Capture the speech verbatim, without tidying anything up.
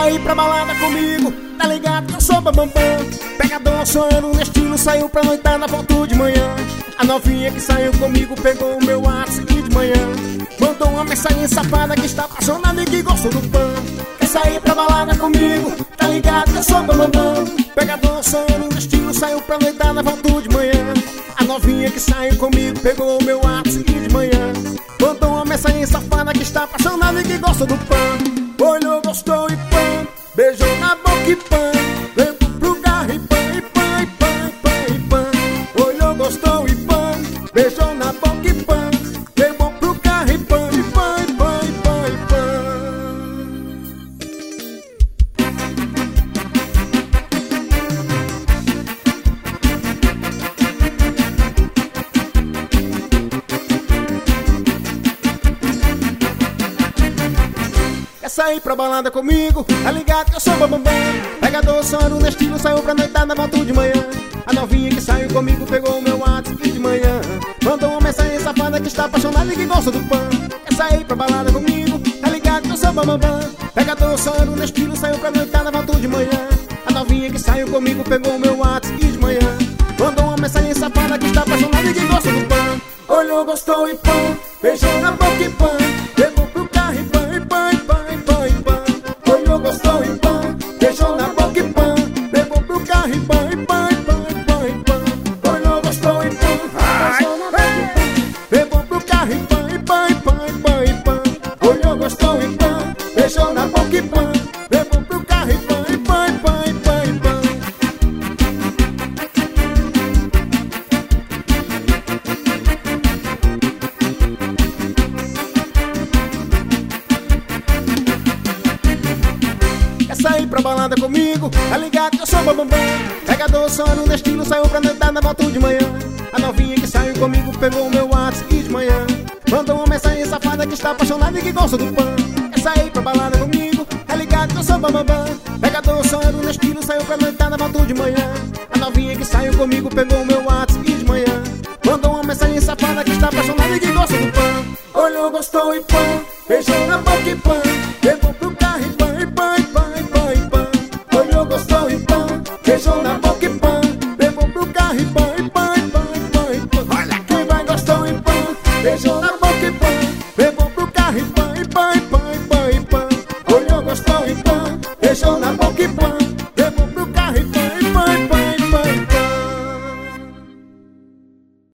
sair pra balada comigo, tá ligado que eu sou bambambam. Pegador sonhando no estilo, saiu pra noitada, voltou de manhã. A novinha que saiu comigo pegou o meu WhatsApp de manhã. Mandou uma mensagem safada que está apaixonada e que gosta do pão. Quer sair pra balada comigo, tá ligado que eu sou bambambam. Pegador sonhando no estilo, saiu pra noitada, voltou de manhã. A novinha que saiu comigo pegou o meu WhatsApp de manhã. Mandou uma mensagem safada que está apaixonada e que gosta do pão. Olhou, gostou e pã, beijou na boca e pã, levou pro carro e pã, e pã, e pã, e pã, e pã. Olhou, gostou e pã, beijou na boca e pã, levou pro carro e pã, e pã, e pã, e pã, e pã. Quer sair pra balada comigo, tá ligado que eu sou bambambam. Pegador sonhando no estilo, saiu pra noitada, voltou de manhã. A novinha que saiu comigo pegou o meu WhatsApp de manhã. Mandou uma mensagem safada que está apaixonada e que gosta do pão. Quer sair pra balada comigo, tá ligado que eu sou bambambam. Pegador sonhando no estilo, saiu pra noitada, voltou de manhã. A novinha que saiu comigo pegou o meu WhatsApp de manhã. Mandou uma mensagem safada que está apaixonada e que gosta do pão. Olhou, gostou e pão, beijou na boca e pão, levou pro carro e pão, e pão, e pão, e pão, e pão. Olhou, gostou e pão, beijou na boca e pão, levou pro carro e pão, e pão, e pão, e pão, e pão. Olhou, gostou e pão, beijou na boca e pão, levou pro carro e pão, e pão, e pão, e pão, e pão. Olhou, gostou e pão, beijou na boca e pão, levou pro carro e pão, e pão, e pão, e pão, e pão. Sair pra balada comigo, tá ligado que eu sou bambambam. Pegador sonhando no estilo, saiu pra noitada, voltou de manhã. A novinha que saiu comigo pegou o meu WhatsApp de manhã. Mandou uma mensagem safada que está apaixonada e que gosta do pão. Quer sair pra balada comigo, tá ligado que eu sou bambambam. Pegador sonhando no estilo, saiu pra noitada, voltou de manhã. A novinha que saiu comigo pegou o meu WhatsApp de manhã. Mandou uma mensagem safada que está apaixonada e que gosta do pão. Olhou, gostou e pão, beijou na boca e pão, levou pro carro e pão, e pão, e pão, e pão, e pão. Olhou, gostou e pão, beijou na boca e pão, levou pro carro e pão, e pão, e pão, e pão, e pão. Olha quem vai, gostou e pão, beijou